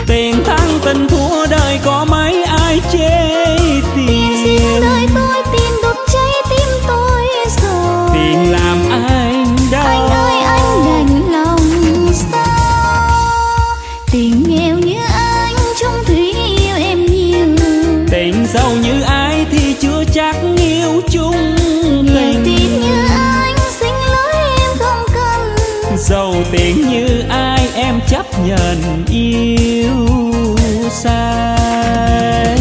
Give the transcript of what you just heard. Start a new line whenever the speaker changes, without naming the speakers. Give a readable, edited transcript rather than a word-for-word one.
Tiền thắng tình thua đời có mấy ai chê tiền.
Tiền đời tôi, tiền đốt cháy tim tôi rồi.
Tiền làm anh đau.
Anh ơi anh đành lòng sao? Tiền nghèo như anh chung thủy yêu em nhiều.
Tiền giàu như ai thì chưa chắc yêu chung tình.
Tiền như anh xin lỗi em không cần.
Giàu tiền như ai em chấp nhận yêu sai.